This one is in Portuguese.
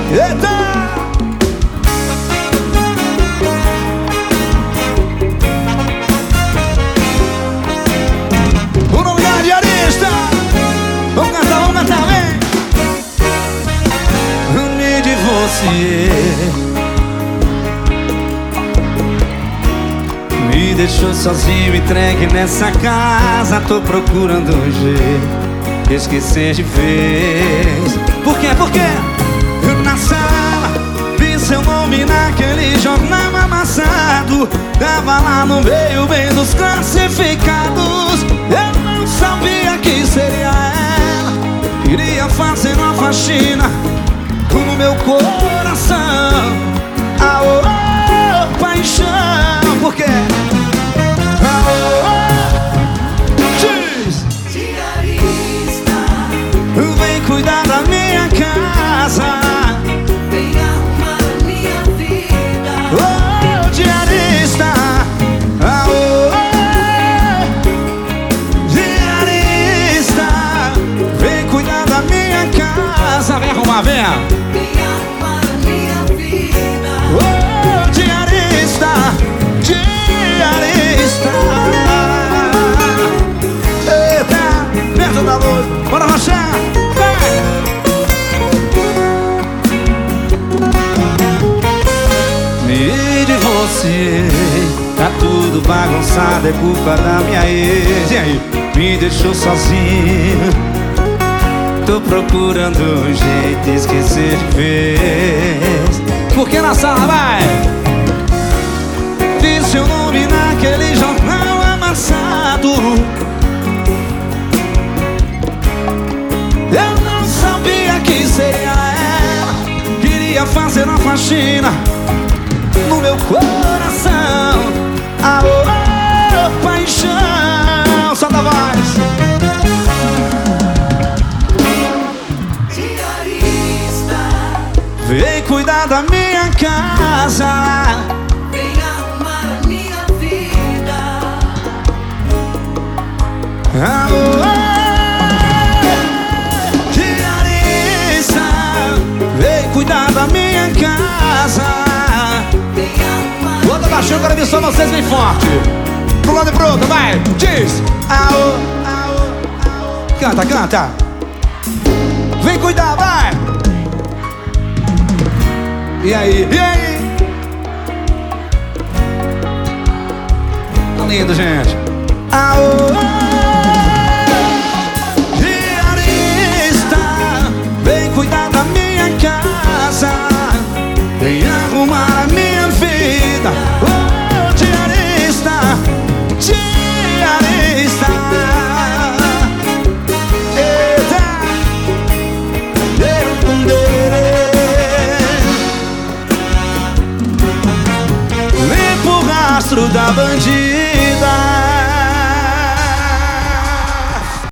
Eita! O lugar diarista. Vamos cantar, vem! Me divorciei, me deixou sozinho, entregue nessa casa. Tô procurando um jeito de esquecer de vez. Por quê? Por quê? Na sala vi seu nome naquele jornal amassado. Tava lá no meio, bem dos classificados. Eu não sabia que seria ela. Queria fazer uma faxina no meu coração. Aô, paixão. Por quê? Vem cuidar da minha casa, vem arrumar a minha vida. oh, diarista. Oh, diarista. Vem cuidar da minha casa. Vem arrumar, vem. Vem arrumar a minha vida. Oh, diarista. Diarista. Eita, perto da luz. Bora rochar. Me divorciei, tá tudo bagunçado, é culpa da minha ex. E aí? Me deixou sozinho, tô procurando um jeito de esquecer de vez. Por que na sala, vai? Vi seu nome naquele jornal amassado. Eu não sabia que seria ela. Queria fazer uma faxina no meu coração. Aô, paixão. Solta a voz. Diarista, Vem cuidar da minha casa, vem arrumar a minha vida. aô, diarista. Vem cuidar da minha casa. Vem arrumar. Bota baixinho, eu quero ver só vocês bem forte. Pro lado e pro outro, vai, diz. Aô, aô, aô. Canta, canta. Vem cuidar, vai. E aí, e aí? Tá lindo, gente. Aô, diarista. Vem cuidar da minha casa, vem arrumar a minha vida. Oh, diarista, diarista. Eita, limpa o rastro da bandida.